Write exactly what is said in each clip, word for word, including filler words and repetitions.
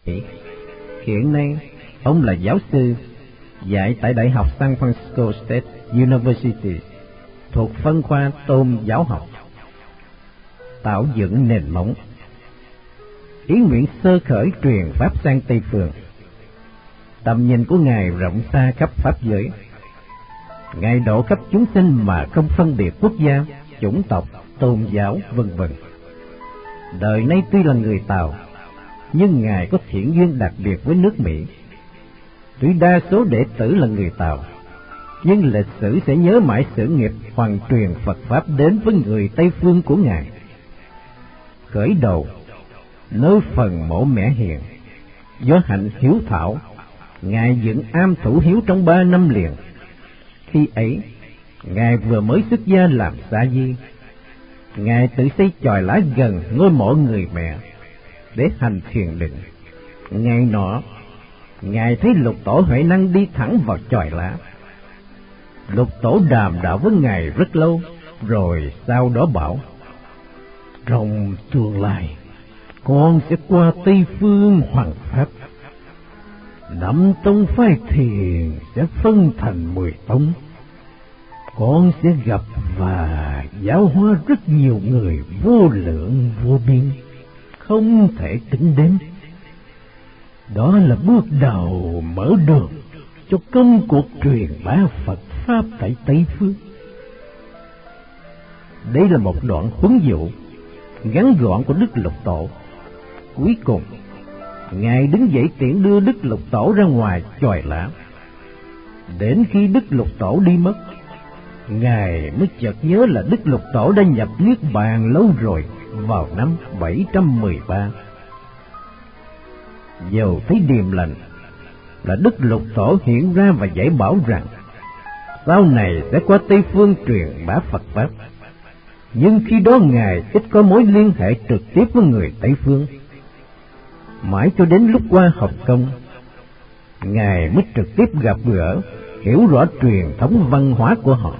Hiện nay, ông là giáo sư, dạy tại Đại học San Francisco State University, thuộc phân khoa tôn giáo học, tạo dựng nền móng. Ý nguyện sơ khởi truyền pháp sang Tây phương. Tầm nhìn của Ngài rộng xa khắp pháp giới. Ngài độ khắp chúng sinh mà không phân biệt quốc gia, chủng tộc, tôn giáo, vân vân. Đời nay tuy là người Tàu, nhưng Ngài có thiện duyên đặc biệt với nước Mỹ. Tuy đa số đệ tử là người Tàu, nhưng lịch sử sẽ nhớ mãi sự nghiệp hoàn truyền Phật Pháp đến với người Tây phương của Ngài. Khởi đầu, nơi phần mộ mẹ hiền, do hạnh hiếu thảo, Ngài dựng am thủ hiếu trong ba năm liền. Khi ấy, Ngài vừa mới xuất gia làm sa di. Ngài tự xây chòi lá gần ngôi mộ người mẹ để hành thiền định. Ngày nọ, Ngài thấy Lục Tổ Huệ Năng đi thẳng vào chòi lá. Lục Tổ đàm đạo với Ngài rất lâu, rồi sau đó bảo: trong tương lai, con sẽ qua Tây phương hoằng pháp. Năm tông phái thiền sẽ phân thành mười tông. Con sẽ gặp và giáo hóa rất nhiều người vô lượng vô biên, không thể tính đếm. Đó là bước đầu mở đường cho công cuộc truyền bá Phật Pháp tại Tây phương. Đây là một đoạn huấn dụ ngắn gọn của Đức Lục Tổ. Cuối cùng, Ngài đứng dậy tiễn đưa Đức Lục Tổ ra ngoài chòi lá. Đến khi Đức Lục Tổ đi mất, Ngài mới chợt nhớ là Đức Lục Tổ đã nhập Niết Bàn lâu rồi, vào năm bảy trăm mười ba. Dầu thấy điềm lành, là Đức Lục Tổ hiện ra và dạy bảo rằng sau này sẽ qua Tây phương truyền bá Phật Pháp. Nhưng khi đó Ngài ít có mối liên hệ trực tiếp với người Tây phương. Mãi cho đến lúc qua học công, Ngài mới trực tiếp gặp gỡ, hiểu rõ truyền thống văn hóa của họ.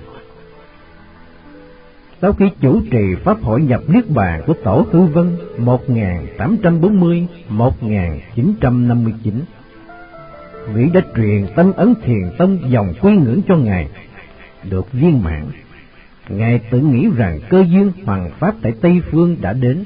Sau khi chủ trì Pháp hội nhập Niết Bàn của Tổ Hư Vân một nghìn tám trăm bốn mươi đến một nghìn chín trăm năm mươi chín, vị đã truyền Tâm Ấn Thiền Tông dòng quy ngưỡng cho Ngài được viên mãn. Ngài tự nghĩ rằng cơ duyên hoằng pháp tại Tây phương đã đến.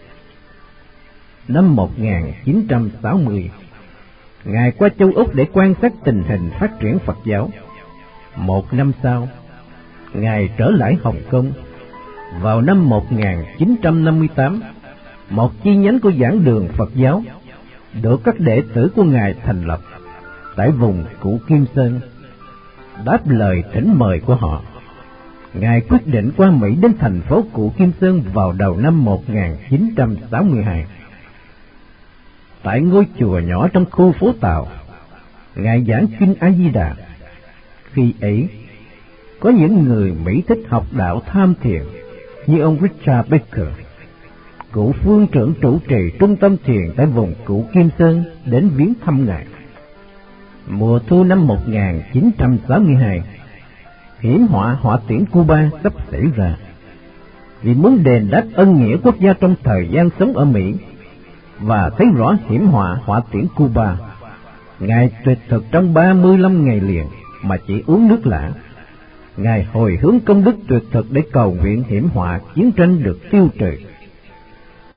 Năm một nghìn chín trăm sáu mươi, Ngài qua châu Úc để quan sát tình hình phát triển Phật giáo. Một năm sau, Ngài trở lại Hồng Kông. Vào năm một nghìn chín trăm năm mươi tám, một chi nhánh của giảng đường Phật giáo được các đệ tử của Ngài thành lập tại vùng Củ Kim Sơn. Đáp lời thỉnh mời của họ, Ngài quyết định qua Mỹ đến thành phố Củ Kim Sơn vào đầu năm một nghìn chín trăm sáu mươi hai. Tại ngôi chùa nhỏ trong khu phố Tàu, Ngài giảng kinh A Di Đà. Khi ấy, có những người Mỹ thích học đạo tham thiền như ông Richard Baker, cựu phương trưởng trụ trì trung tâm thiền tại vùng Củ Kim Sơn, đến viếng thăm Ngài. Mùa thu năm một nghìn chín trăm sáu mươi hai, hiểm họa hỏa tiễn Cuba sắp xảy ra. Vì muốn đền đáp ân nghĩa quốc gia trong thời gian sống ở Mỹ và thấy rõ hiểm họa hỏa tiễn Cuba, Ngài tuyệt thực trong ba mươi lăm ngày liền mà chỉ uống nước lã. Ngài hồi hướng công đức tuyệt thực để cầu nguyện hiểm họa chiến tranh được tiêu trừ.